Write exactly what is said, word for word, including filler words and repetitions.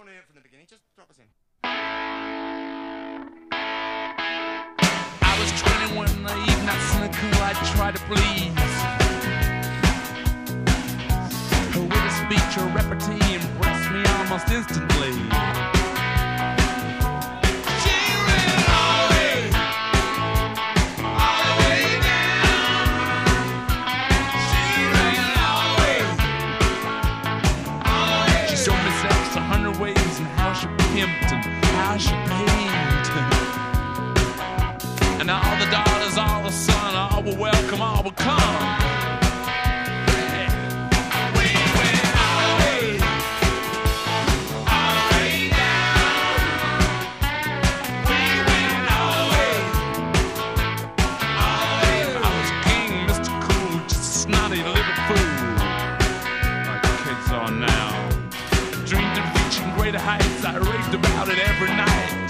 want to hear it from the beginning. Just drop us in. I was twenty-one, naive, not cynical. I tried to please her with a speech or repartee impressed me almost instantly. She ran all the way, all the way down. She ran all the way, all the way. She showed me sex a hundred ways and how she pimped and how she paid. And all the daughters, all the son, all were welcome, all would come. Yeah. We went all the way, all the way down. We went all the way, all the way. I was king, Mister Cool, just a snotty little fool, like the kids are now. Dreamed of reaching greater heights, I raved about it every night.